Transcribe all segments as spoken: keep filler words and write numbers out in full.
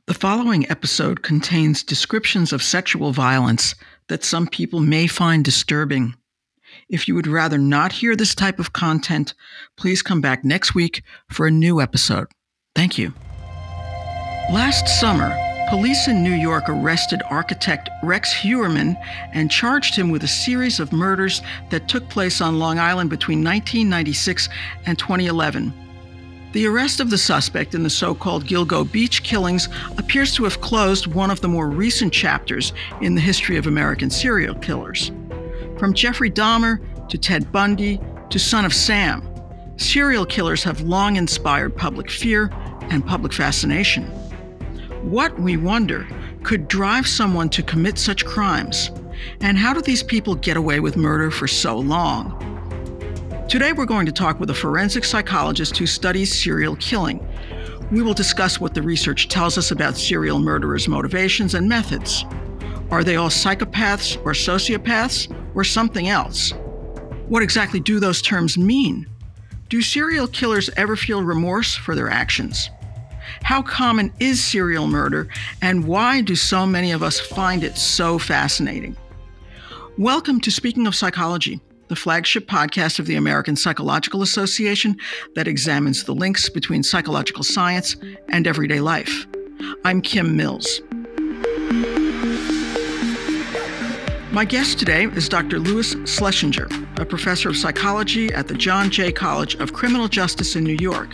The following episode contains descriptions of sexual violence that some people may find disturbing. If you would rather not hear this type of content, please come back next week for a new episode. Thank you. Last summer, police in New York arrested architect Rex Heuermann and charged him with a series of murders that took place on Long Island between nineteen ninety-six and twenty eleven. The arrest of the suspect in the so-called Gilgo Beach killings appears to have closed one of the more recent chapters in the history of American serial killers. From Jeffrey Dahmer to Ted Bundy to Son of Sam, serial killers have long inspired public fear and public fascination. What, we wonder, could drive someone to commit such crimes? And how do these people get away with murder for so long? Today, we're going to talk with a forensic psychologist who studies serial killing. We will discuss what the research tells us about serial murderers' motivations and methods. Are they all psychopaths or sociopaths or something else? What exactly do those terms mean? Do serial killers ever feel remorse for their actions? How common is serial murder, and why do so many of us find it so fascinating? Welcome to Speaking of Psychology, the flagship podcast of the American Psychological Association that examines the links between psychological science and everyday life. I'm Kim Mills. My guest today is Doctor Louis Schlesinger, a professor of psychology at the John Jay College of Criminal Justice in New York.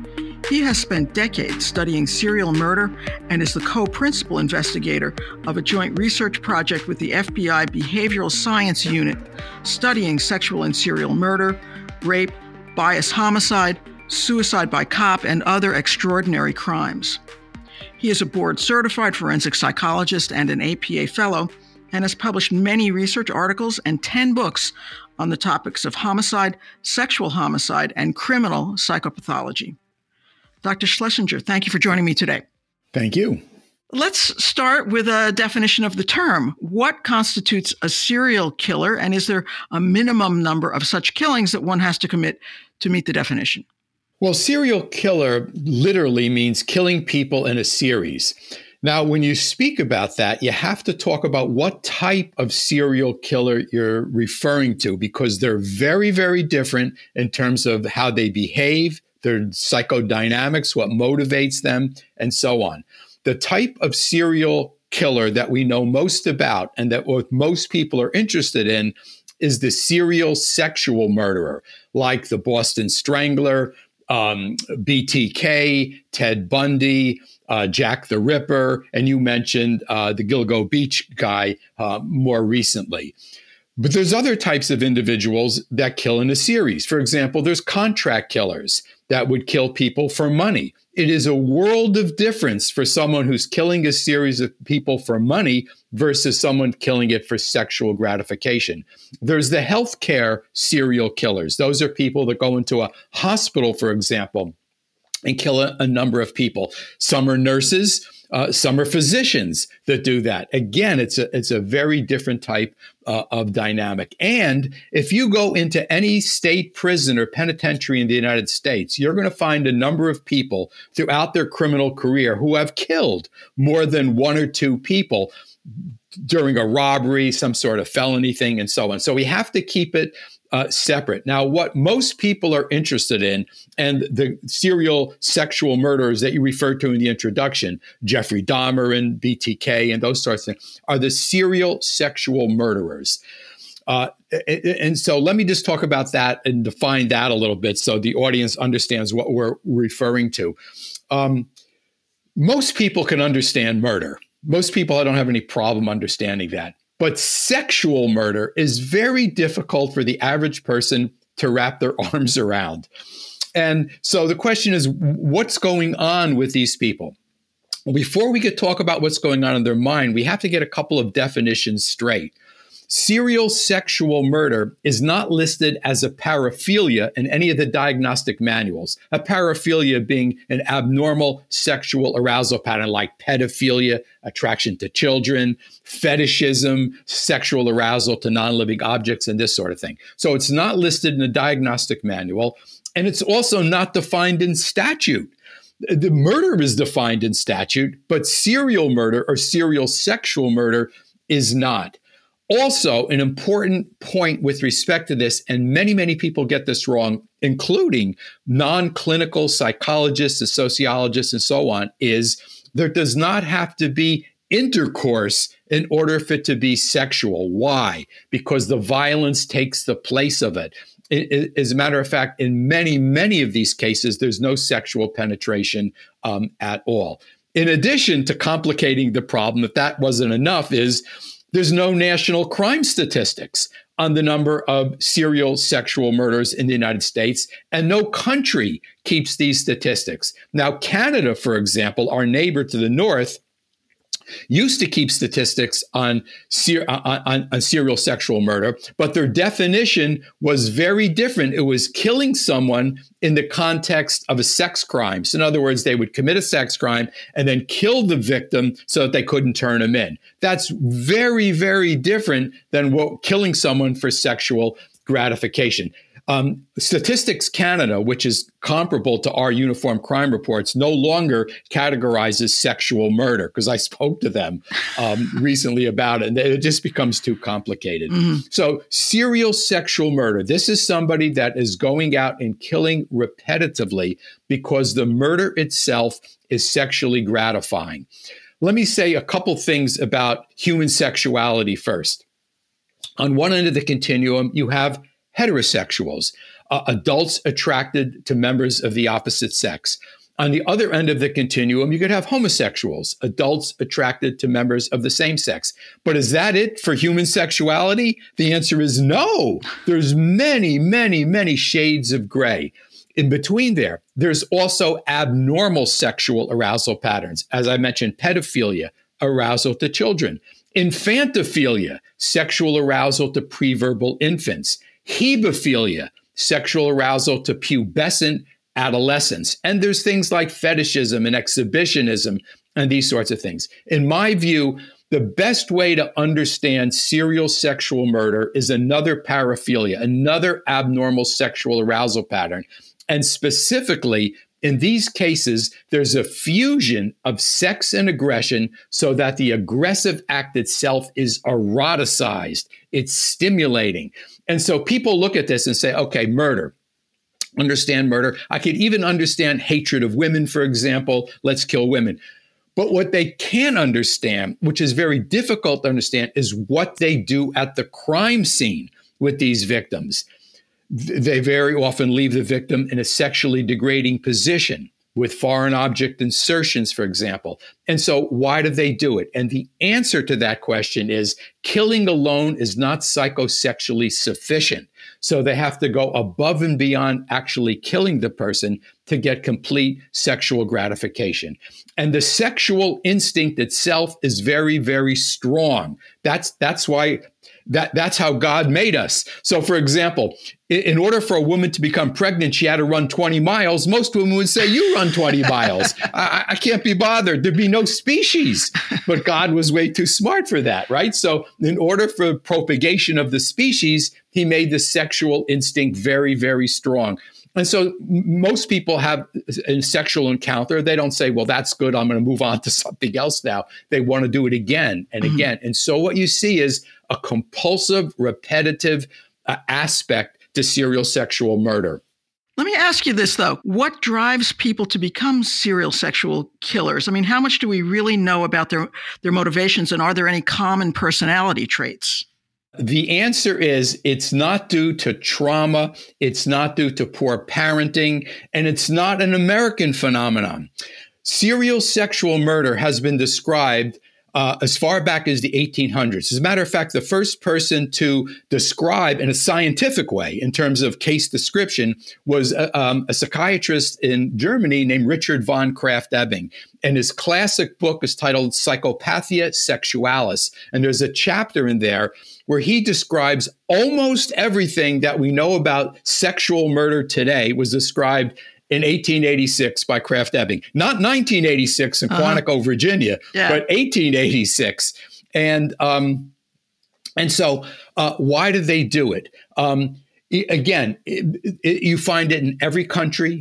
He has spent decades studying serial murder and is the co-principal investigator of a joint research project with the F B I Behavioral Science Unit studying sexual and serial murder, rape, bias homicide, suicide by cop, and other extraordinary crimes. He is a board-certified forensic psychologist and an A P A fellow and has published many research articles and ten books on the topics of homicide, sexual homicide, and criminal psychopathology. Doctor Schlesinger, thank you for joining me today. Thank you. Let's start with a definition of the term. What constitutes a serial killer, and is there a minimum number of such killings that one has to commit to meet the definition? Well, serial killer literally means killing people in a series. Now, when you speak about that, you have to talk about what type of serial killer you're referring to, because they're very, very different in terms of how they behave, their psychodynamics, what motivates them, and so on. The type of serial killer that we know most about and that what most people are interested in is the serial sexual murderer, like the Boston Strangler, um, B T K, Ted Bundy, uh, Jack the Ripper, and you mentioned uh, the Gilgo Beach guy uh, more recently. But there's other types of individuals that kill in a series. For example, there's contract killers that would kill people for money. It is a world of difference for someone who's killing a series of people for money versus someone killing it for sexual gratification. There's the healthcare serial killers. Those are people that go into a hospital, for example, and kill a, a number of people. Some are nurses. Uh, some are physicians that do that. Again, it's a it's a very different type uh, of dynamic. And if you go into any state prison or penitentiary in the United States, you're going to find a number of people throughout their criminal career who have killed more than one or two people during a robbery, some sort of felony thing, and so on. So we have to keep it Uh, separate. Now, what most people are interested in, and the serial sexual murderers that you referred to in the introduction, Jeffrey Dahmer and B T K and those sorts of things, are the serial sexual murderers. Uh, and so let me just talk about that and define that a little bit so the audience understands what we're referring to. Um, most people can understand murder. Most people, I don't have any problem understanding that. But sexual murder is very difficult for the average person to wrap their arms around. And so the question is, what's going on with these people? Well, before we could talk about what's going on in their mind, we have to get a couple of definitions straight. Serial sexual murder is not listed as a paraphilia in any of the diagnostic manuals. A paraphilia being an abnormal sexual arousal pattern like pedophilia, attraction to children, fetishism, sexual arousal to non-living objects, and this sort of thing. So it's not listed in the diagnostic manual, and it's also not defined in statute. The murder is defined in statute, but serial murder or serial sexual murder is not. Also, an important point with respect to this, and many, many people get this wrong, including non-clinical psychologists and sociologists and so on, is there does not have to be intercourse in order for it to be sexual. Why? Because the violence takes the place of it. As a matter of fact, in many, many of these cases, there's no sexual penetration um, at all. In addition to complicating the problem, if that wasn't enough, is there's no national crime statistics on the number of serial sexual murders in the United States, and no country keeps these statistics. Now, Canada, for example, our neighbor to the north, used to keep statistics on, ser- on, on serial sexual murder, but their definition was very different. It was killing someone in the context of a sex crime. So in other words, they would commit a sex crime and then kill the victim so that they couldn't turn him in. That's very, very different than what, killing someone for sexual gratification. Um, Statistics Canada, which is comparable to our uniform crime reports, no longer categorizes sexual murder, because I spoke to them um, recently about it, and it just becomes too complicated. Mm-hmm. So serial sexual murder, this is somebody that is going out and killing repetitively because the murder itself is sexually gratifying. Let me say a couple things about human sexuality first. On one end of the continuum, you have heterosexuals, uh, adults attracted to members of the opposite sex. On the other end of the continuum, you could have homosexuals, adults attracted to members of the same sex. But is that it for human sexuality? The answer is no. There's many, many, many shades of gray. In between there, there's also abnormal sexual arousal patterns. As I mentioned, pedophilia, arousal to children, infantophilia, sexual arousal to preverbal infants, hebephilia, sexual arousal to pubescent adolescents. And there's things like fetishism and exhibitionism and these sorts of things. In my view, the best way to understand serial sexual murder is another paraphilia, another abnormal sexual arousal pattern. And specifically, in these cases, there's a fusion of sex and aggression so that the aggressive act itself is eroticized. It's stimulating. And so people look at this and say, okay, murder. Understand murder. I could even understand hatred of women, for example. Let's kill women. But what they can't understand, which is very difficult to understand, is what they do at the crime scene with these victims. They very often leave the victim in a sexually degrading position with foreign object insertions, for example. And so why do they do it? And the answer to that question is killing alone is not psychosexually sufficient. So they have to go above and beyond actually killing the person to get complete sexual gratification. And the sexual instinct itself is very, very strong. That's, that's why That, that's how God made us. So, for example, in order for a woman to become pregnant, she had to run twenty miles. Most women would say, you run twenty miles. I, I can't be bothered. There'd be no species. But God was way too smart for that, right? So in order for propagation of the species, he made the sexual instinct very, very strong. And so most people have a sexual encounter. They don't say, well, that's good. I'm going to move on to something else now. They want to do it again and mm-hmm. again. And so what you see is a compulsive, repetitive uh, aspect to serial sexual murder. Let me ask you this, though. What drives people to become serial sexual killers? I mean, how much do we really know about their, their motivations, and are there any common personality traits? The answer is it's not due to trauma, it's not due to poor parenting, and it's not an American phenomenon. Serial sexual murder has been described uh, as far back as the eighteen hundreds. As a matter of fact, the first person to describe in a scientific way, in terms of case description, was a, um, a psychiatrist in Germany named Richard von Krafft-Ebing. And his classic book is titled Psychopathia Sexualis. And there's a chapter in there where he describes almost everything that we know about sexual murder today was described in eighteen eighty-six by Krafft-Ebing. Not nineteen eighty-six in uh-huh. Quantico, Virginia, yeah. but eighteen eighty-six. And um, and so uh, why did they do it? Um, again, it, it, you find it in every country,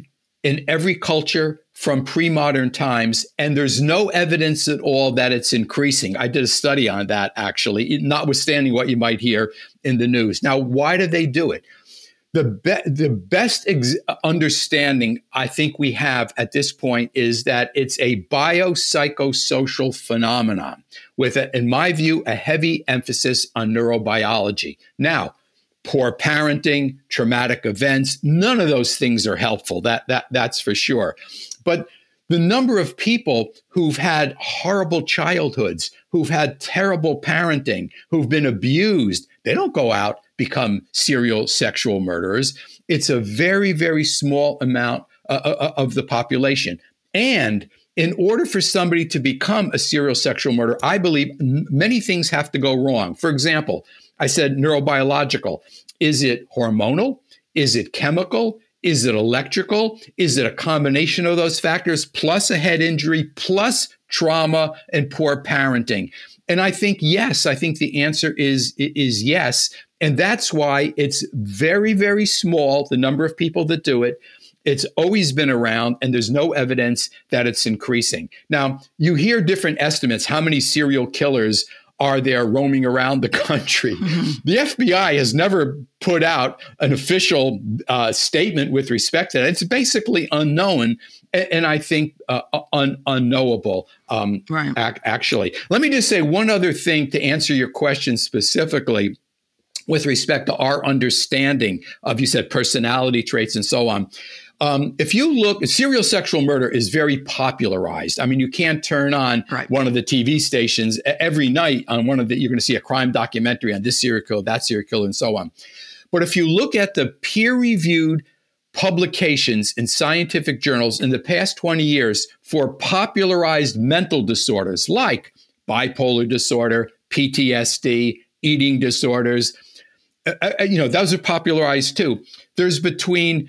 in every culture from pre-modern times, and there's no evidence at all that it's increasing. I did a study on that, actually, notwithstanding what you might hear in the news. Now, why do they do it? The, be- the best ex- understanding I think we have at this point is that it's a biopsychosocial phenomenon with, a, in my view, a heavy emphasis on neurobiology. Now, poor parenting, traumatic events, none of those things are helpful. That that that's for sure. But the number of people who've had horrible childhoods, who've had terrible parenting, who've been abused, they don't go out, become serial sexual murderers. It's a very, very small amount uh, of the population. And in order for somebody to become a serial sexual murderer, I believe many things have to go wrong. For example, I said neurobiological. Is it hormonal? Is it chemical? Is it electrical? Is it a combination of those factors plus a head injury, plus trauma and poor parenting? And I think, yes, I think the answer is, is yes. And that's why it's very, very small, the number of people that do it. It's always been around, and there's no evidence that it's increasing. Now, you hear different estimates. How many serial killers are there roaming around the country? Mm-hmm. The F B I has never put out an official uh, statement with respect to that. It's basically unknown, and, and I think uh, un- unknowable, um, right. ac- actually. Let me just say one other thing to answer your question specifically with respect to our understanding of, you said, personality traits and so on. Um, if you look, serial sexual murder is very popularized. I mean, you can't turn on right. one of the T V stations every night on one of the, you're going to see a crime documentary on this serial killer, that serial killer, and so on. But if you look at the peer-reviewed publications in scientific journals in the past twenty years for popularized mental disorders like bipolar disorder, P T S D, eating disorders, uh, you know, those are popularized too. There's between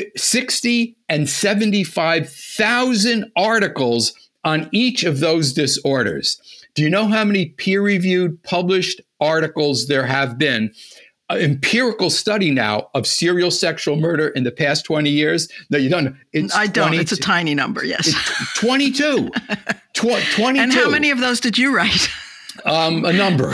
sixty and seventy-five thousand articles on each of those disorders. Do you know how many peer-reviewed published articles there have been? An empirical study now of serial sexual murder in the past twenty years. No, you don't. It's I don't. It's a tiny number, yes. twenty-two. Tw- twenty-two. And how many of those did you write? Um, a number.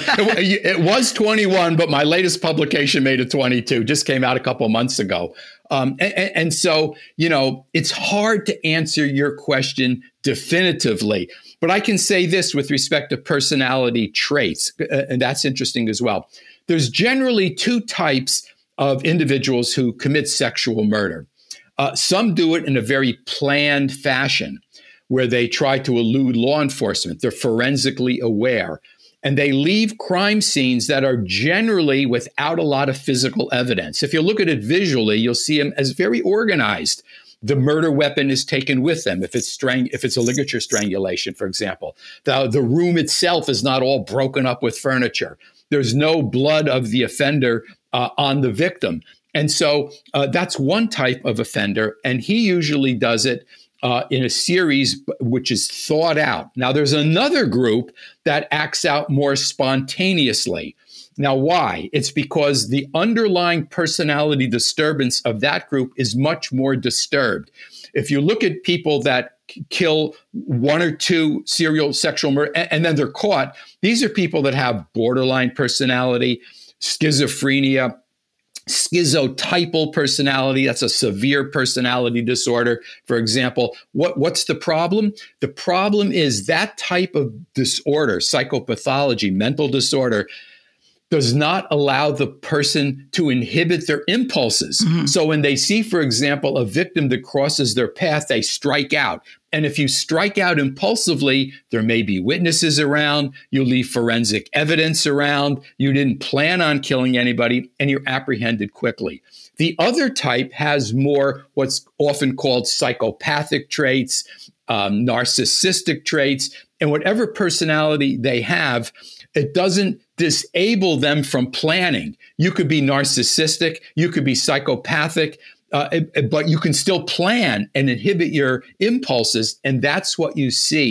it, it was twenty-one, but my latest publication made it twenty-two, just came out a couple of months ago. Um, and, and so, you know, it's hard to answer your question definitively, but I can say this with respect to personality traits, and that's interesting as well. There's generally two types of individuals who commit sexual murder. Uh, some do it in a very planned fashion, where they try to elude law enforcement. They're forensically aware. And they leave crime scenes that are generally without a lot of physical evidence. If you look at it visually, you'll see them as very organized. The murder weapon is taken with them. If it's strang- if it's a ligature strangulation, for example, the, the room itself is not all broken up with furniture. There's no blood of the offender uh, on the victim. And so uh, that's one type of offender. And he usually does it Uh, in a series which is thought out. Now, there's another group that acts out more spontaneously. Now, why? It's because the underlying personality disturbance of that group is much more disturbed. If you look at people that kill one or two serial sexual murder and, and then they're caught, these are people that have borderline personality, schizophrenia, schizotypal personality. That's a severe personality disorder, for example. What, what's the problem? The problem is that type of disorder, psychopathology, mental disorder, does not allow the person to inhibit their impulses. Mm-hmm. So when they see, for example, a victim that crosses their path, they strike out. And if you strike out impulsively, there may be witnesses around, you leave forensic evidence around, you didn't plan on killing anybody, and you're apprehended quickly. The other type has more what's often called psychopathic traits, um, narcissistic traits, and whatever personality they have, it doesn't disable them from planning. You could be narcissistic, you could be psychopathic, uh, but you can still plan and inhibit your impulses. And that's what you see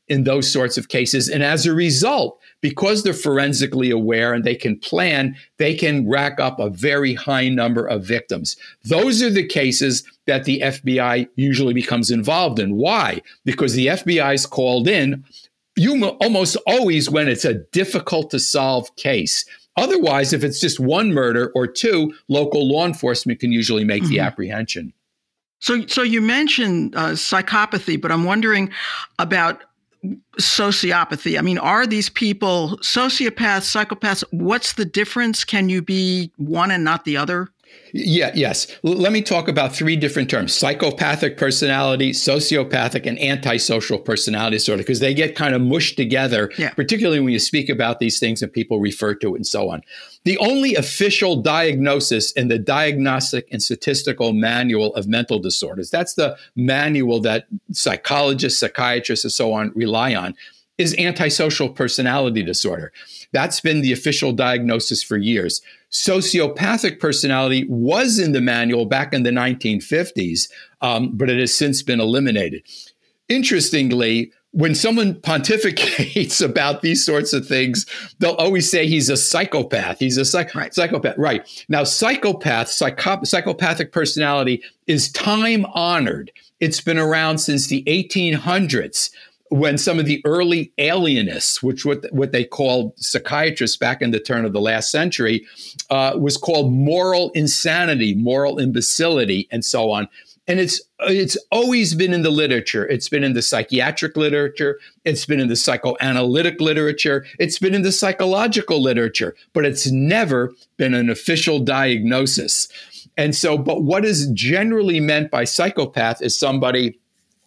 in those sorts of cases. And as a result, because they're forensically aware and they can plan, they can rack up a very high number of victims. Those are the cases that the F B I usually becomes involved in. Why? Because the F B I is called in you almost always when it's a difficult to solve case. Otherwise, if it's just one murder or two, local law enforcement can usually make mm-hmm. the apprehension. So, so you mentioned uh, psychopathy, but I'm wondering about sociopathy. I mean, are these people sociopaths, psychopaths? What's the difference? Can you be one and not the other? Yeah, yes. L- let me talk about three different terms: psychopathic personality, sociopathic, and antisocial personality disorder, because they get kind of mushed together, yeah. particularly when you speak about these things and people refer to it and so on. The only official diagnosis in the Diagnostic and Statistical Manual of Mental Disorders, that's the manual that psychologists, psychiatrists, and so on rely on, is antisocial personality disorder. That's been the official diagnosis for years. Sociopathic personality was in the manual back in the nineteen fifties, um, but it has since been eliminated. Interestingly, when someone pontificates about these sorts of things, they'll always say he's a psychopath. He's a psych- right. psychopath. Right. Now, psychopath, psycho- psychopathic personality is time honored. It's been around since the eighteen hundreds. When some of the early alienists, which what what they called psychiatrists back in the turn of the last century, uh, was called moral insanity, moral imbecility, and so on. And it's it's always been in the literature. It's been in the psychiatric literature. It's been in the psychoanalytic literature. It's been in the psychological literature, but it's never been an official diagnosis. And so, but what is generally meant by psychopath is somebody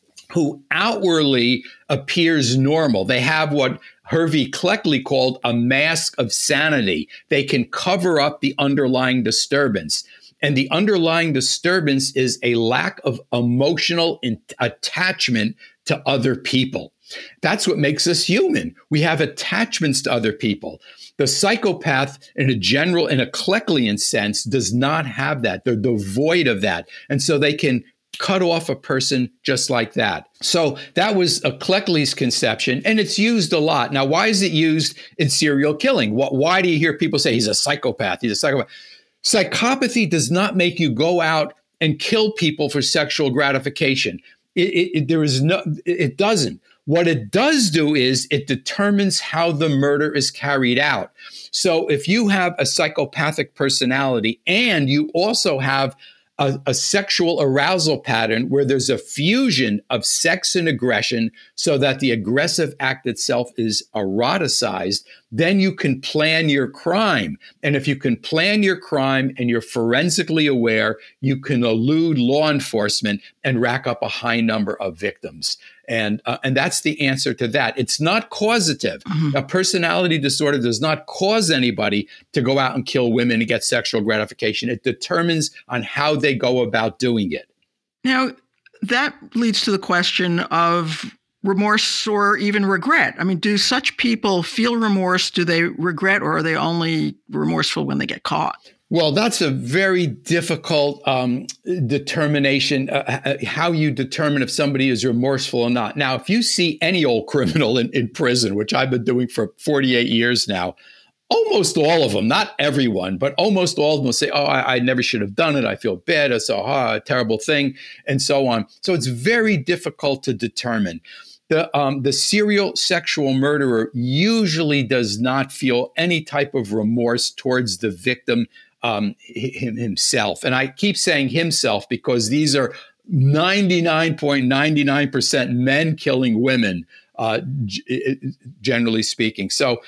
who outwardly appears normal. They have what Hervey Cleckley called a mask of sanity. They can cover up the underlying disturbance. And the underlying disturbance is a lack of emotional in- attachment to other people. That's what makes us human. We have attachments to other people. The psychopath, in a general, in a Cleckleyan sense, does not have that. They're devoid of that. And so they can cut off a person just like that. So that was a Cleckley's conception, and it's used a lot. Now, why is it used in serial killing? What, why do you hear people say he's a psychopath? He's a psychopath. Psychopathy does not make you go out and kill people for sexual gratification. It, it, it, there is no, it doesn't. What it does do is it determines how the murder is carried out. So if you have a psychopathic personality and you also have A, a sexual arousal pattern where there's a fusion of sex and aggression so that the aggressive act itself is eroticized, then you can plan your crime. And if you can plan your crime and you're forensically aware, you can elude law enforcement and rack up a high number of victims. And uh, and that's the answer to that. It's not causative. Mm-hmm. A personality disorder does not cause anybody to go out and kill women and get sexual gratification. It determines on how they go about doing it. Now, that leads to the question of remorse or even regret. I mean, do such people feel remorse? Do they regret, or are they only remorseful when they get caught? Well, that's a very difficult um, determination, uh, how you determine if somebody is remorseful or not. Now, if you see any old criminal in, in prison, which I've been doing for forty-eight years now, almost all of them, not everyone, but almost all of them will say, oh, I, I never should have done it. I feel bad. It's a, oh, a terrible thing, and so on. So it's very difficult to determine. The, um, the serial sexual murderer usually does not feel any type of remorse towards the victim Um, him, himself. And I keep saying himself because these are ninety-nine point nine nine percent men killing women, uh, g- generally speaking. So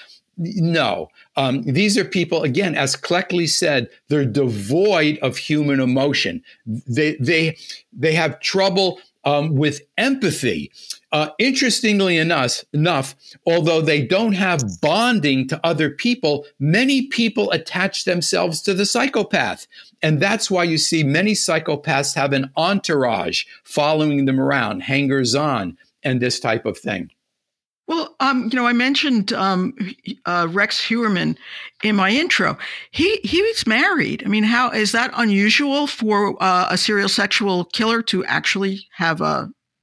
no, um, these are people, again, as Cleckley said, they're devoid of human emotion. They, they, they have trouble um, with empathy. Uh, interestingly enough, enough, although they don't have bonding to other people, many people attach themselves to the psychopath. And that's why you see many psychopaths have an entourage following them around, hangers-on, and this type of thing. Well, um, you know, I mentioned um, uh, Rex Heuermann in my intro. He he was married. I mean, how is that unusual for uh, a serial sexual killer to actually have a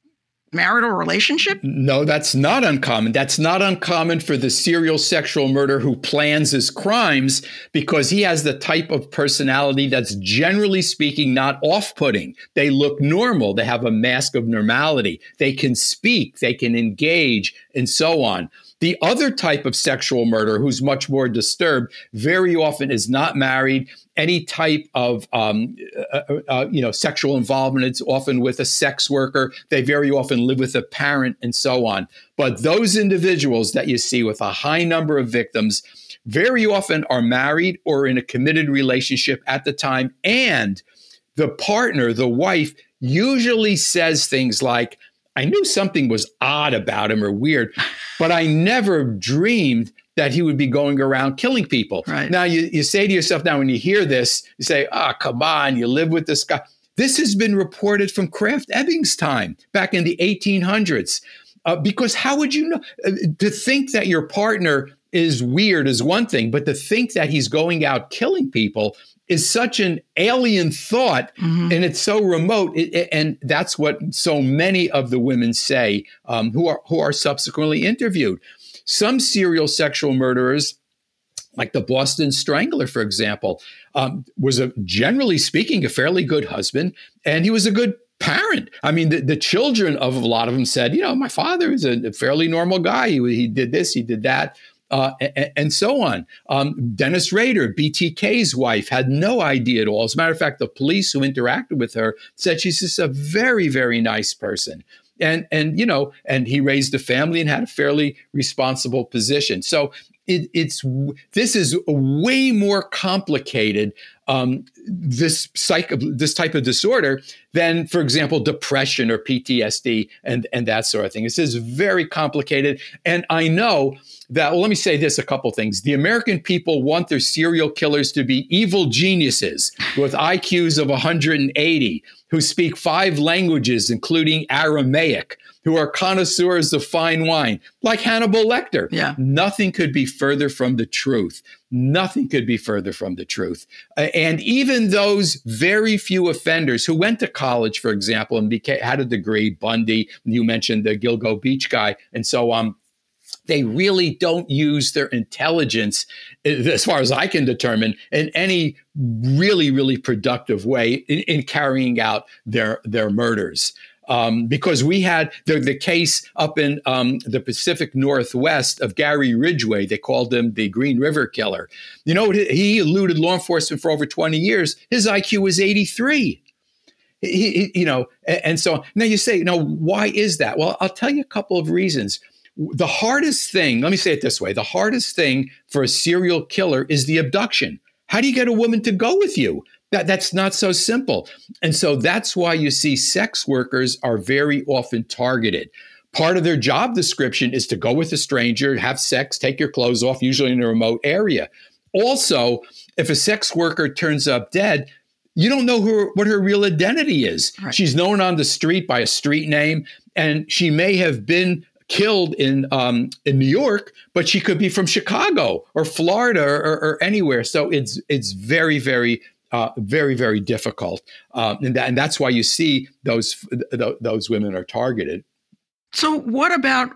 marital relationship? No, that's not uncommon. That's not uncommon for the serial sexual murderer who plans his crimes, because he has the type of personality that's, generally speaking, not off-putting. They look normal. They have a mask of normality. They can speak, they can engage, and so on. The other type of sexual murderer, who's much more disturbed, very often is not married. Any type of um, uh, uh, you know sexual involvement, it's often with a sex worker. They very often live with a parent, and so on. But those individuals that you see with a high number of victims very often are married or in a committed relationship at the time, and the partner, the wife, usually says things like, "I knew something was odd about him or weird, but I never dreamed that he would be going around killing people." Right. Now, you, you say to yourself, now when you hear this, you say, "Ah, oh, come on, you live with this guy." This has been reported from Kraft Ebbing's time back in the eighteen hundreds. Uh, because how would you know? Uh, to think that your partner is weird is one thing, but to think that he's going out killing people is such an alien thought, mm-hmm. and it's so remote. It, it, and that's what so many of the women say um, who are who are subsequently interviewed. Some serial sexual murderers, like the Boston Strangler, for example, um, was, a, generally speaking, a fairly good husband, and he was a good parent. I mean, the, the children of a lot of them said, you know, my father is a fairly normal guy. He, he did this, he did that. Uh, and, and so on. Um, Dennis Rader, B T K's wife, had no idea at all. As a matter of fact, the police who interacted with her said she's just a very, very nice person. And, and you know, and he raised a family and had a fairly responsible position. So it, it's this is way more complicated, um, this psych, this type of disorder, than, for example, depression or P T S D and, and that sort of thing. This is very complicated. And I know that, well, let me say this, a couple things. The American people want their serial killers to be evil geniuses with I Qs of one hundred eighty, who speak five languages, including Aramaic, who are connoisseurs of fine wine, like Hannibal Lecter. Yeah. Nothing could be further from the truth. Nothing could be further from the truth. Uh, and even those very few offenders who went to college, for example, and became, had a degree, Bundy, you mentioned the Gilgo Beach guy, and so on, they really don't use their intelligence, as far as I can determine, in any really, really productive way in, in carrying out their, their murders. Um, because we had the, the case up in um, the Pacific Northwest of Gary Ridgway. They called him the Green River Killer. You know, he eluded law enforcement for over twenty years. His I Q was eighty-three. He, he, you know, and, and so now you say, you know, why is that? Well, I'll tell you a couple of reasons. The hardest thing, let me say it this way, the hardest thing for a serial killer is the abduction. How do you get a woman to go with you? That, that's not so simple. And so that's why you see sex workers are very often targeted. Part of their job description is to go with a stranger, have sex, take your clothes off, usually in a remote area. Also, if a sex worker turns up dead, you don't know who, what her real identity is. Right. She's known on the street by a street name, and she may have been killed in um, in New York, but she could be from Chicago or Florida or, or, or anywhere. So it's it's very, very, uh, very, very difficult, um, and, that, and that's why you see those th- those women are targeted. So, what about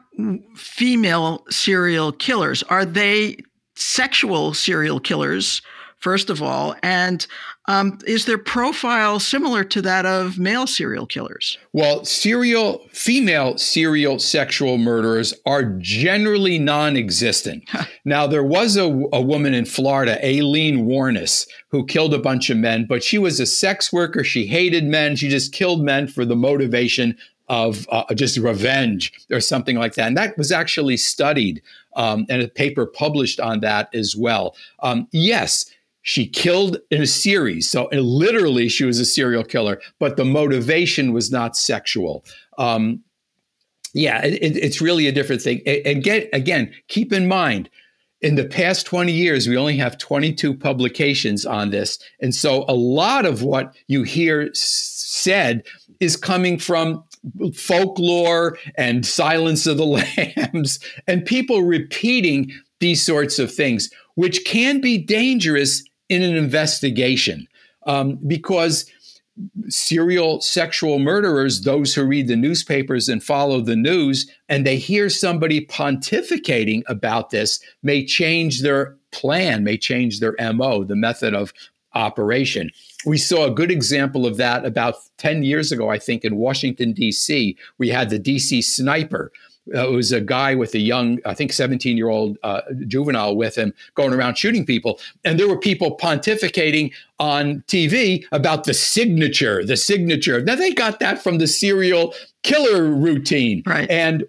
female serial killers? Are they sexual serial killers, first of all, and um, is their profile similar to that of male serial killers? Well, serial female serial sexual murderers are generally non-existent. Now, there was a, a woman in Florida, Aileen Warnes, who killed a bunch of men, but she was a sex worker. She hated men. She just killed men for the motivation of uh, just revenge or something like that. And that was actually studied, um, and a paper published on that as well. Um, yes, she killed in a series. So uh, literally, she was a serial killer, but the motivation was not sexual. Um, yeah, it, it's really a different thing. And get, again, keep in mind, in the past twenty years, we only have twenty-two publications on this. And so a lot of what you hear said is coming from folklore and Silence of the Lambs and people repeating these sorts of things, which can be dangerous in an investigation, um, because serial sexual murderers, those who read the newspapers and follow the news, and they hear somebody pontificating about this, may change their plan, may change their M O, the method of operation. We saw a good example of that about ten years ago, I think, in Washington, D C. We had the D C sniper. Uh, it was a guy with a young, I think, seventeen-year-old uh, juvenile with him going around shooting people. And there were people pontificating on T V about the signature, the signature. Now, they got that from the serial killer routine. Right. And,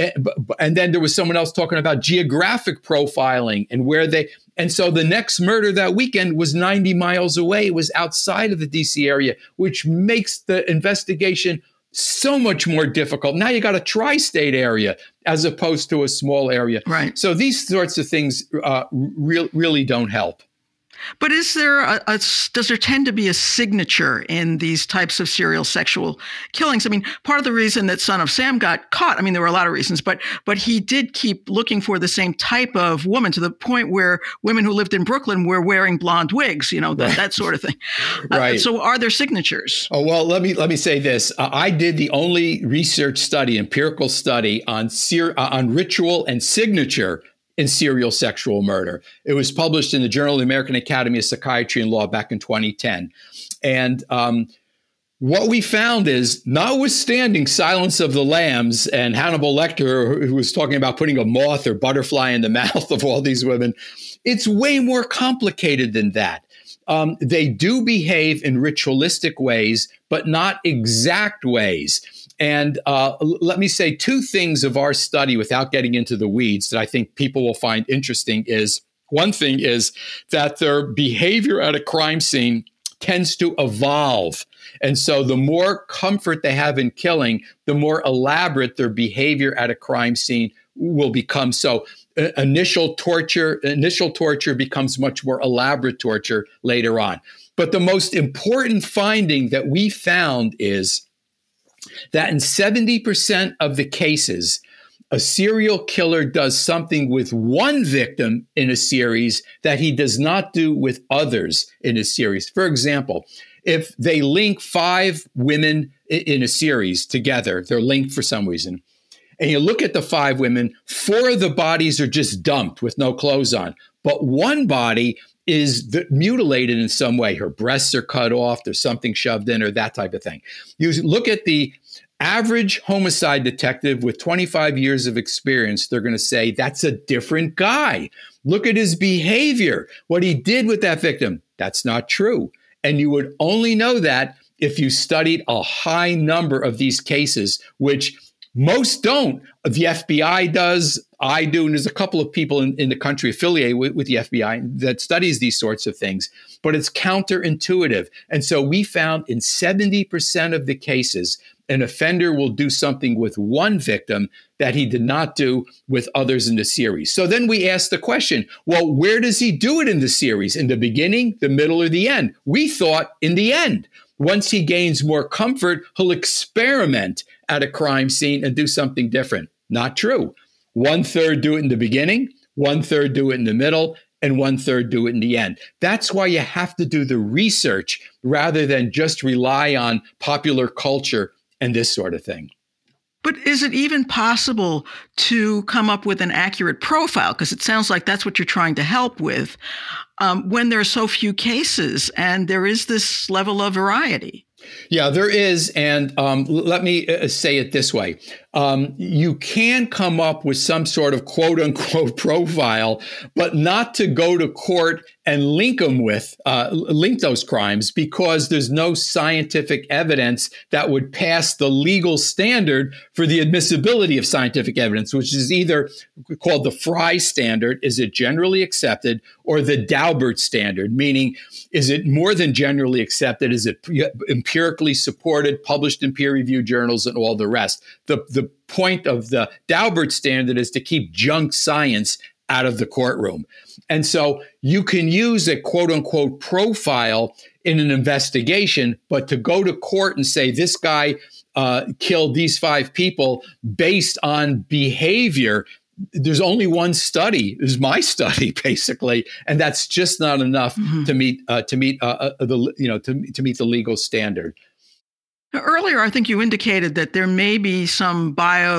and then there was someone else talking about geographic profiling and where they... And so the next murder that weekend was ninety miles away. It was outside of the D C area, which makes the investigation so much more difficult. Now you got a tri-state area as opposed to a small area. Right. So these sorts of things uh, re- really don't help. But is there a, a, does there tend to be a signature in these types of serial sexual killings? I mean, part of the reason that Son of Sam got caught, I mean, there were a lot of reasons, but but he did keep looking for the same type of woman to the point where women who lived in Brooklyn were wearing blonde wigs, you know, that, right. that sort of thing. Right. Uh, so are there signatures? Oh, well, let me let me say this. Uh, I did the only research study, empirical study on ser- uh, on ritual and signature in serial sexual murder. It was published in the Journal of the American Academy of Psychiatry and Law back in twenty ten. And um, what we found is, notwithstanding Silence of the Lambs and Hannibal Lecter, who was talking about putting a moth or butterfly in the mouth of all these women, it's way more complicated than that. Um, they do behave in ritualistic ways, but not exact ways. And uh, let me say two things of our study without getting into the weeds that I think people will find interesting is, one thing is that their behavior at a crime scene tends to evolve. And so the more comfort they have in killing, the more elaborate their behavior at a crime scene will become. So uh, initial torture, initial torture becomes much more elaborate torture later on. But the most important finding that we found is that in seventy percent of the cases, a serial killer does something with one victim in a series that he does not do with others in a series. For example, if they link five women in a series together, they're linked for some reason, and you look at the five women, four of the bodies are just dumped with no clothes on, but one body is the, mutilated in some way. Her breasts are cut off, there's something shoved in her, that type of thing. You look at the average homicide detective with twenty-five years of experience, they're going to say, that's a different guy. Look at his behavior, what he did with that victim. That's not true. And you would only know that if you studied a high number of these cases, which most don't. The F B I does, I do, and there's a couple of people in, in the country affiliated with, with the F B I that studies these sorts of things, but it's counterintuitive. And so we found in seventy percent of the cases, an offender will do something with one victim that he did not do with others in the series. So then we ask the question, well, where does he do it in the series? In the beginning, the middle, or the end? We thought in the end. Once he gains more comfort, he'll experiment at a crime scene and do something different. Not true. One third do it in the beginning, one third do it in the middle, and one third do it in the end. That's why you have to do the research rather than just rely on popular culture and this sort of thing. But is it even possible to come up with an accurate profile? Because it sounds like that's what you're trying to help with um, when there are so few cases and there is this level of variety. Yeah, there is. And um, let me uh, say it this way. Um, you can come up with some sort of quote unquote profile, but not to go to court and link them with, uh, link those crimes, because there's no scientific evidence that would pass the legal standard for the admissibility of scientific evidence, which is either called the Frye standard, is it generally accepted, or the Daubert standard, meaning is it more than generally accepted, is it empirically supported, published in peer-reviewed journals, and all the rest. The, the point of the Daubert standard is to keep junk science out of the courtroom. And so you can use a quote unquote profile in an investigation, but to go to court and say this guy uh, killed these five people based on behavior there's only one study, is my study basically, and that's just not enough mm-hmm. to meet uh, to meet uh, uh, the you know to to meet the legal standard. Earlier, I think you indicated that there may be some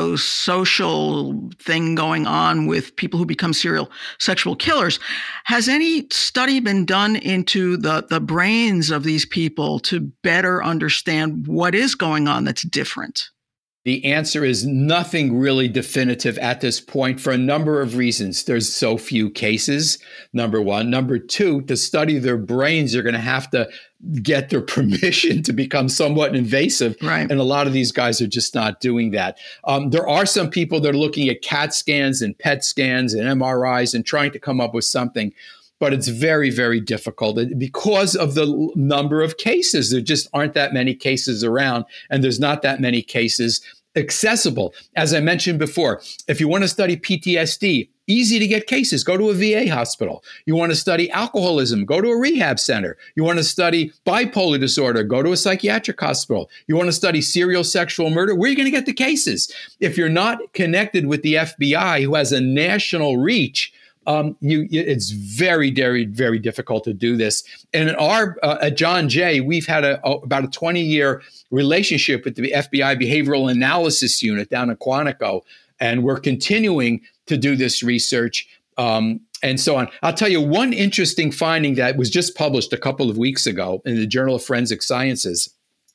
biosocial thing going on with people who become serial sexual killers. Has any study been done into the, the brains of these people to better understand what is going on that's different? The answer is nothing really definitive at this point for a number of reasons. There's so few cases, number one. Number two, to study their brains, you're going to have to get their permission to become somewhat invasive. Right. And a lot of these guys are just not doing that. Um, there are some people that are looking at CAT scans and PET scans and M R Is and trying to come up with something. But it's very, very difficult because of the number of cases. There just aren't that many cases around, and there's not that many cases accessible. As I mentioned before, if you want to study P T S D, easy to get cases, go to a V A hospital. You want to study alcoholism, go to a rehab center. You want to study bipolar disorder, go to a psychiatric hospital. You want to study serial sexual murder, where are you going to get the cases? If you're not connected with the F B I, who has a national reach, Um, you, it's very, very, very difficult to do this. And in our uh, at John Jay, we've had a, a, about a twenty-year relationship with the F B I Behavioral Analysis Unit down in Quantico, and we're continuing to do this research um, and so on. I'll tell you one interesting finding that was just published a couple of weeks ago in the Journal of Forensic Sciences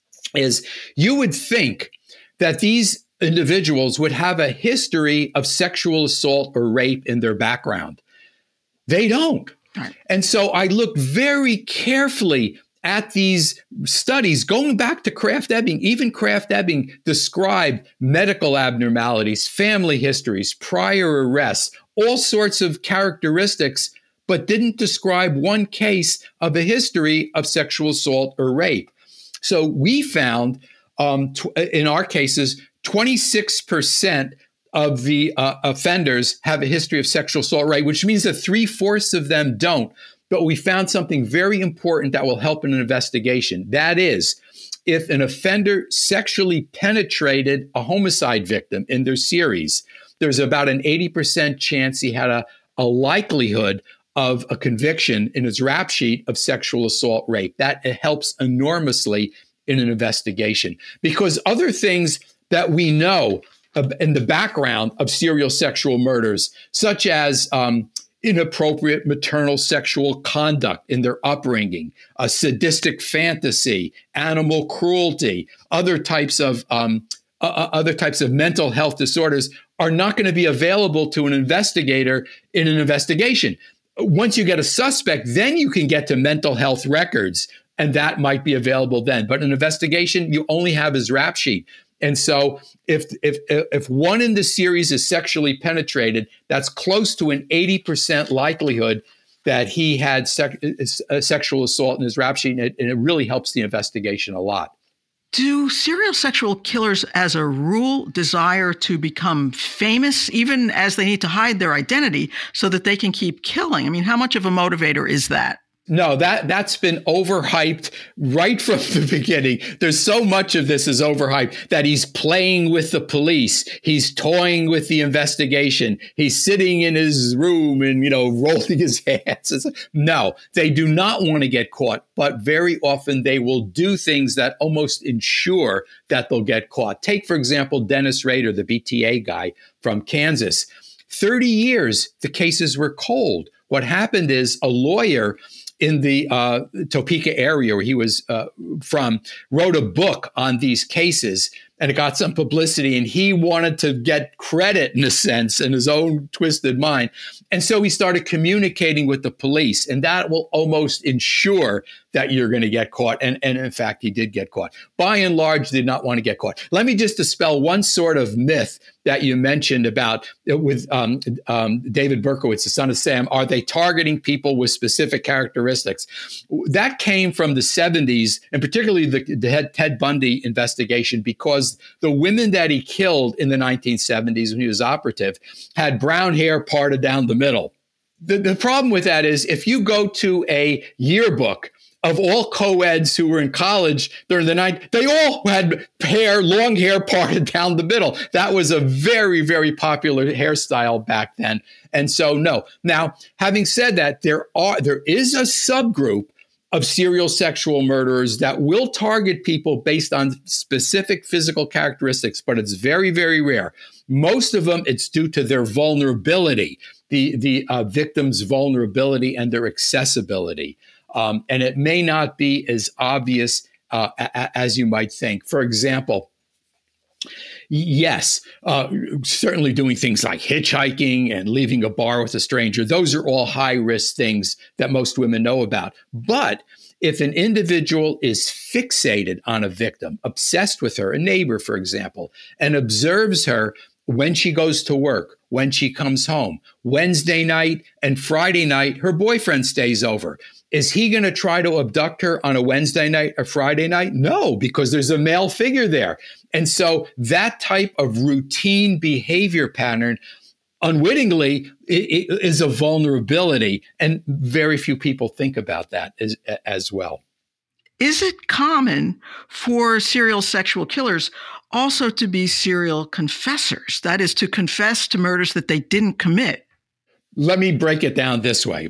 is you would think that these individuals would have a history of sexual assault or rape in their background. They don't. Right. And so I looked very carefully at these studies, going back to Kraft-Ebing. Even Kraft-Ebing described medical abnormalities, family histories, prior arrests, all sorts of characteristics, but didn't describe one case of a history of sexual assault or rape. So we found, um, tw- in our cases, twenty-six percent of the uh, offenders have a history of sexual assault, right? Which means that three-fourths of them don't. But we found something very important that will help in an investigation. That is, if an offender sexually penetrated a homicide victim in their series, there's about an eighty percent chance he had a, a likelihood of a conviction in his rap sheet of sexual assault rape. That helps enormously in an investigation, because other things that we know in the background of serial sexual murders, such as um, inappropriate maternal sexual conduct in their upbringing, a sadistic fantasy, animal cruelty, other types of um, uh, other types of mental health disorders, are not going to be available to an investigator in an investigation. Once you get a suspect, then you can get to mental health records, and that might be available then. But an investigation, you only have his rap sheet. And so if if if one in the series is sexually penetrated, that's close to an eighty percent likelihood that he had sec- a sexual assault in his rap sheet, and it, and it really helps the investigation a lot. Do serial sexual killers, as a rule, desire to become famous, even as they need to hide their identity so that they can keep killing? I mean, how much of a motivator is that? No, that, that's been overhyped right from the beginning. There's so much of this is overhyped that he's playing with the police. He's toying with the investigation. He's sitting in his room and, you know, rolling his hands. No, they do not want to get caught, but very often they will do things that almost ensure that they'll get caught. Take, for example, Dennis Rader, the B T A guy from Kansas. thirty years, the cases were cold. What happened is a lawyer in the uh, Topeka area where he was uh, from, wrote a book on these cases, and it got some publicity, and he wanted to get credit in a sense in his own twisted mind. And so he started communicating with the police, and that will almost ensure that you're going to get caught. And, and in fact, he did get caught. By and large, did not want to get caught. Let me just dispel one sort of myth that you mentioned about with um, um, David Berkowitz, the son of Sam. Are they targeting people with specific characteristics? That came from the seventies, and particularly the, the Ted Bundy investigation, because the women that he killed in the nineteen seventies when he was operative had brown hair parted down the middle. The, the problem with that is if you go to a yearbook of all co-eds who were in college during the night, they all had hair, long hair parted down the middle. That was a very, very popular hairstyle back then. And so, no. Now, having said that, there are there is a subgroup of serial sexual murderers that will target people based on specific physical characteristics, but it's very, very rare. Most of them, it's due to their vulnerability, the, the uh, victim's vulnerability and their accessibility. Um, and it may not be as obvious uh, a- as you might think. For example, yes, uh, certainly doing things like hitchhiking and leaving a bar with a stranger. Those are all high-risk things that most women know about. But if an individual is fixated on a victim, obsessed with her, a neighbor, for example, and observes her when she goes to work, when she comes home, Wednesday night and Friday night, her boyfriend stays over. Is he going to try to abduct her on a Wednesday night or Friday night? No, because there's a male figure there. And so that type of routine behavior pattern, unwittingly, it, it is a vulnerability. And very few people think about that as, as well. Is it common for serial sexual killers also to be serial confessors? That is, to confess to murders that they didn't commit? Let me break it down this way.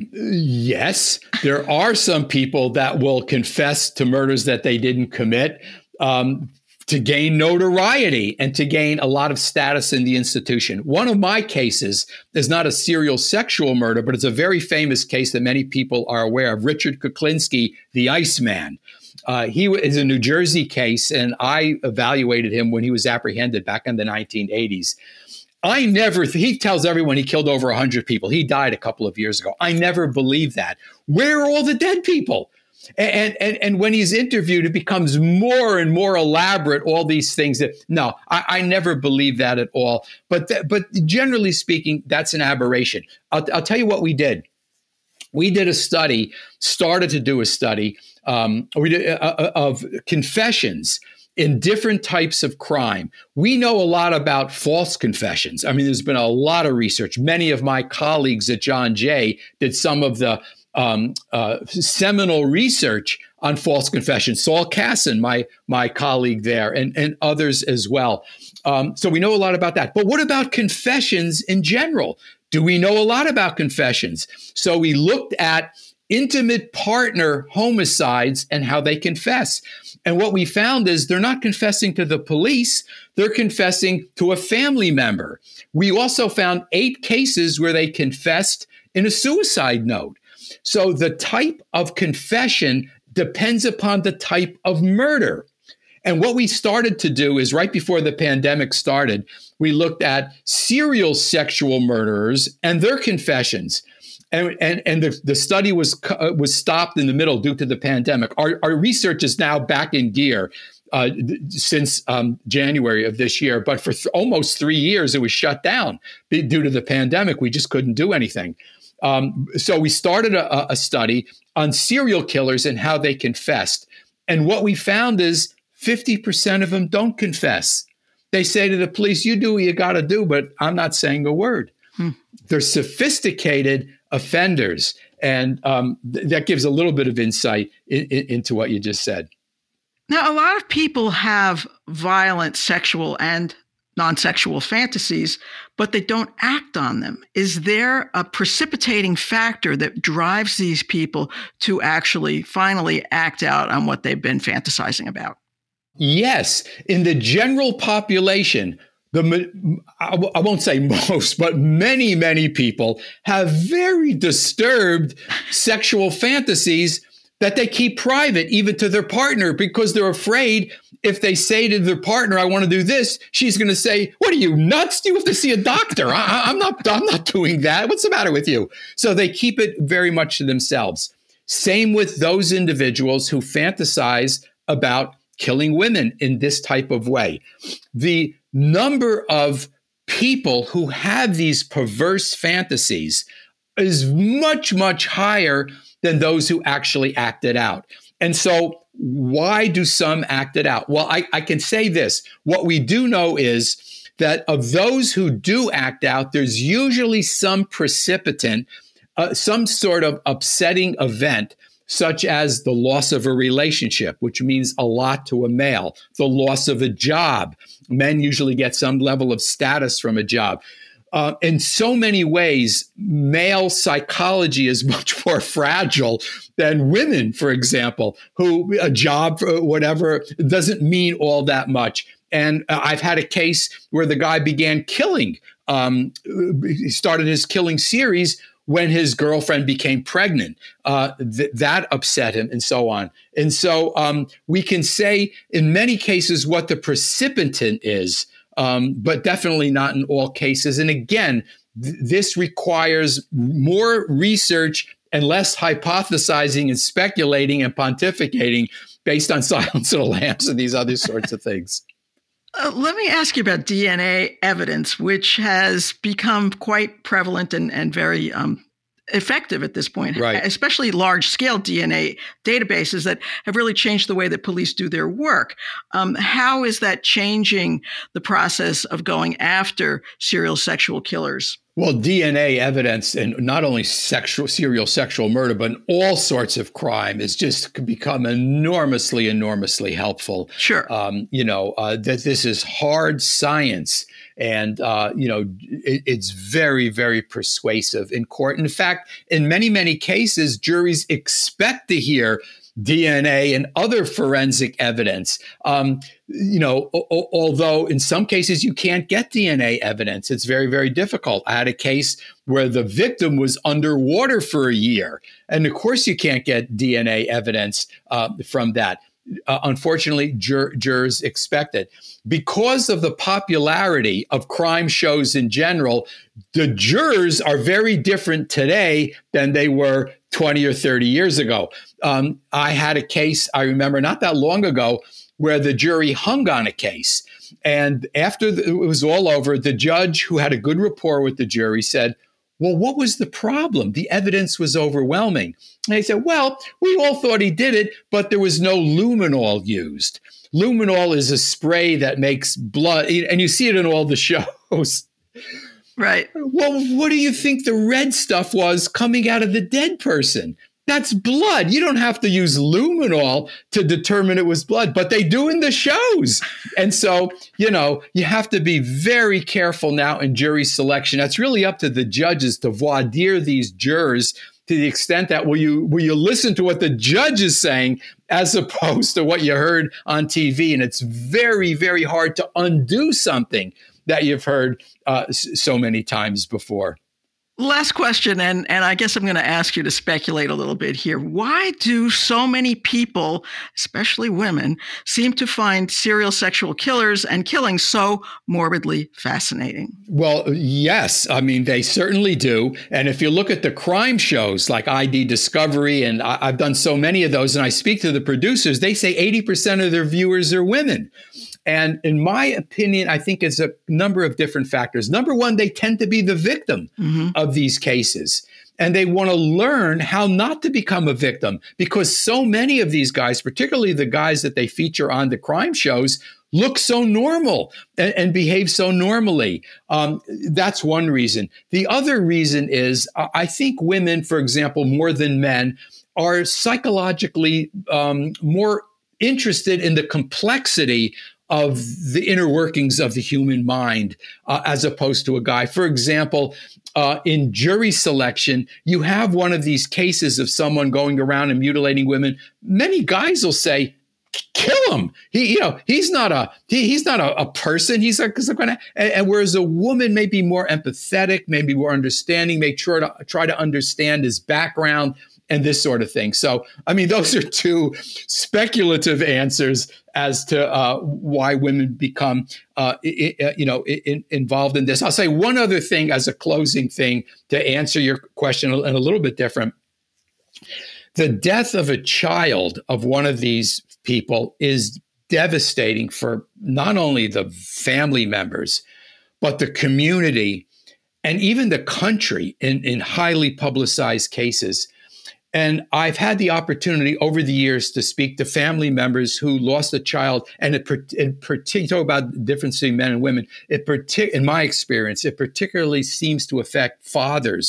Yes, there are some people that will confess to murders that they didn't commit um, to gain notoriety and to gain a lot of status in the institution. One of my cases is not a serial sexual murder, but it's a very famous case that many people are aware of, Richard Kuklinski, the Iceman. Uh, he is a New Jersey case, and I evaluated him when he was apprehended back in the nineteen eighties. I never, he tells everyone he killed over one hundred people. He died a couple of years ago. I never believed that. Where are all the dead people? And, and, and when he's interviewed, it becomes more and more elaborate, all these things that, no, I, I never believed that at all. But, th- but generally speaking, that's an aberration. I'll, I'll tell you what we did. We did a study, started to do a study um, we did, uh, of confessions in different types of crime. We know a lot about false confessions. I mean, there's been a lot of research. Many of my colleagues at John Jay did some of the um, uh, seminal research on false confessions. Saul Kassan, my my colleague there, and, and others as well. Um, so we know a lot about that. But what about confessions in general? Do we know a lot about confessions? So we looked at intimate partner homicides and how they confess. And what we found is they're not confessing to the police, they're confessing to a family member. We also found eight cases where they confessed in a suicide note. So the type of confession depends upon the type of murder. And what we started to do is right before the pandemic started, we looked at serial sexual murderers and their confessions. And, and, and the, the study was uh, was stopped in the middle due to the pandemic. Our, our research is now back in gear uh, th- since um, January of this year. But for th- almost three years, it was shut down due to the pandemic. We just couldn't do anything. Um, so we started a, a study on serial killers and how they confessed. And what we found is fifty percent of them don't confess. They say to the police, you do what you got to do, but I'm not saying a word. Hmm. They're sophisticated offenders. And um, th- that gives a little bit of insight in, in, into what you just said. Now, a lot of people have violent sexual and non-sexual fantasies, but they don't act on them. Is there a precipitating factor that drives these people to actually finally act out on what they've been fantasizing about? Yes. In the general population, The, I won't say most, but many, many people have very disturbed sexual fantasies that they keep private, even to their partner, because they're afraid if they say to their partner, I want to do this, she's going to say, what are you, nuts? You have to see a doctor. I, I'm not, I'm not doing that. What's the matter with you? So they keep it very much to themselves. Same with those individuals who fantasize about killing women in this type of way. The number of people who have these perverse fantasies is much, much higher than those who actually act it out. And so why do some act it out? Well, I, I can say this. What we do know is that of those who do act out, there's usually some precipitant, uh, some sort of upsetting event such as the loss of a relationship, which means a lot to a male, the loss of a job. Men usually get some level of status from a job. Uh, in so many ways, male psychology is much more fragile than women, for example, who a job or whatever doesn't mean all that much. And uh, I've had a case where the guy began killing. Um, he started his killing series when his girlfriend became pregnant. Uh, th- that upset him and so on. And so um, we can say in many cases what the precipitant is, um, but definitely not in all cases. And again, th- this requires more research and less hypothesizing and speculating and pontificating based on Silence of the Lambs and these other sorts of things. Uh, let me ask you about D N A evidence, which has become quite prevalent and, and very um, effective at this point, right. Especially large-scale D N A databases that have really changed the way that police do their work. Um, how is that changing the process of going after serial sexual killers? Well, D N A evidence in not only sexual, serial sexual murder, but in all sorts of crime has just become enormously, enormously helpful. Sure. Um, you know, uh, that this is hard science. And, uh, you know, it, it's very, very persuasive in court. In fact, in many, many cases, juries expect to hear D N A and other forensic evidence. Um, you know, o- although in some cases you can't get D N A evidence, it's very, very difficult. I had a case where the victim was underwater for a year. And of course, you can't get D N A evidence uh, from that. Uh, unfortunately, jur- jurors expect it. Because of the popularity of crime shows in general, the jurors are very different today than they were twenty or thirty years ago. Um, I had a case, I remember not that long ago, where the jury hung on a case. And after the, it was all over, the judge, who had a good rapport with the jury, said, well, what was the problem? The evidence was overwhelming. And they said, well, we all thought he did it, but there was no luminol used. Luminol is a spray that makes blood, and you see it in all the shows. Right. Well, what do you think the red stuff was coming out of the dead person? That's blood. You don't have to use luminol to determine it was blood, but they do in the shows. And so, you know, you have to be very careful now in jury selection. That's really up to the judges to voir dire these jurors to the extent that will you will you listen to what the judge is saying as opposed to what you heard on T V. And it's very, very hard to undo something that you've heard uh, so many times before. Last question, and, and I guess I'm going to ask you to speculate a little bit here. Why do so many people, especially women, seem to find serial sexual killers and killing so morbidly fascinating? Well, yes. I mean, they certainly do. And if you look at the crime shows like I D Discovery, and I, I've done so many of those, and I speak to the producers, they say eighty percent of their viewers are women. And in my opinion, I think it's a number of different factors. Number one, they tend to be the victim mm-hmm. of these cases. And they want to learn how not to become a victim, because so many of these guys, particularly the guys that they feature on the crime shows, look so normal and, and behave so normally. Um, that's one reason. The other reason is uh, I think women, for example, more than men, are psychologically um, more interested in the complexity of the inner workings of the human mind, uh, as opposed to a guy. For example, uh, in jury selection, you have one of these cases of someone going around and mutilating women. Many guys will say, kill him. He, you know, he's not a he, he's not a, a person. He's like, and, and whereas a woman may be more empathetic, maybe more understanding, may try to try to understand his background and this sort of thing. So, I mean, those are two speculative answers as to uh, why women become, uh, I, I, you know, in, involved in this. I'll say one other thing as a closing thing to answer your question in a little bit different. The death of a child of one of these people is devastating for not only the family members, but the community and even the country in, in highly publicized cases. And I've had the opportunity over the years to speak to family members who lost a child, and it, in particular, talk about the difference between men and women. It partic- in my experience, it particularly seems to affect fathers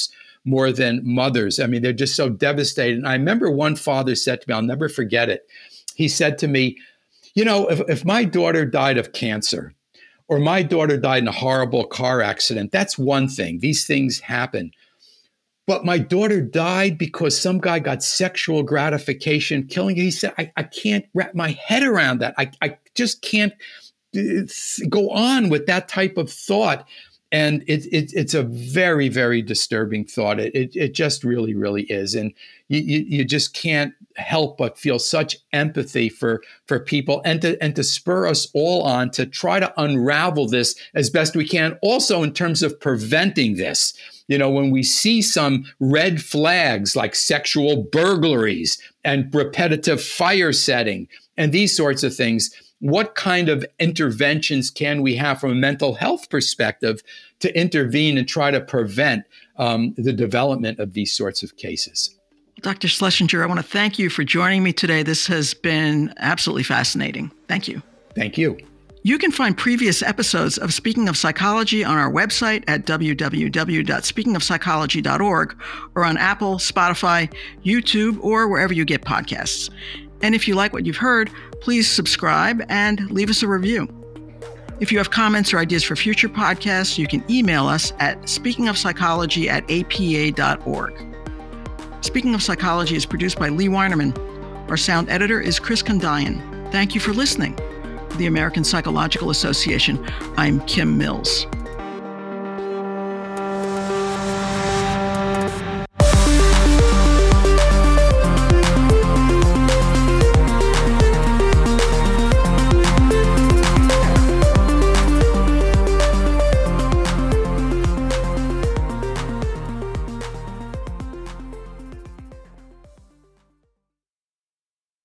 more than mothers. I mean, they're just so devastated. And I remember one father said to me, I'll never forget it. He said to me, you know, if, if my daughter died of cancer or my daughter died in a horrible car accident, that's one thing. These things happen. But my daughter died because some guy got sexual gratification killing her. He said, I, I can't wrap my head around that. I, I just can't go on with that type of thought. And it, it, it's a very, very disturbing thought. It, it, it just really, really is. And you, you, you just can't help but feel such empathy for, for people and to, and to spur us all on to try to unravel this as best we can. Also, in terms of preventing this, you know, when we see some red flags like sexual burglaries and repetitive fire setting and these sorts of things, what kind of interventions can we have from a mental health perspective to intervene and try to prevent um, the development of these sorts of cases? Doctor Schlesinger, I want to thank you for joining me today. This has been absolutely fascinating. Thank you. Thank you. You can find previous episodes of Speaking of Psychology on our website at w w w dot speaking of psychology dot org or on Apple, Spotify, YouTube, or wherever you get podcasts. And if you like what you've heard, please subscribe and leave us a review. If you have comments or ideas for future podcasts, you can email us at speakingofpsychology at a p a dot org. Speaking of Psychology is produced by Lee Weinerman. Our sound editor is Chris Kondayan. Thank you for listening. For the American Psychological Association, I'm Kim Mills.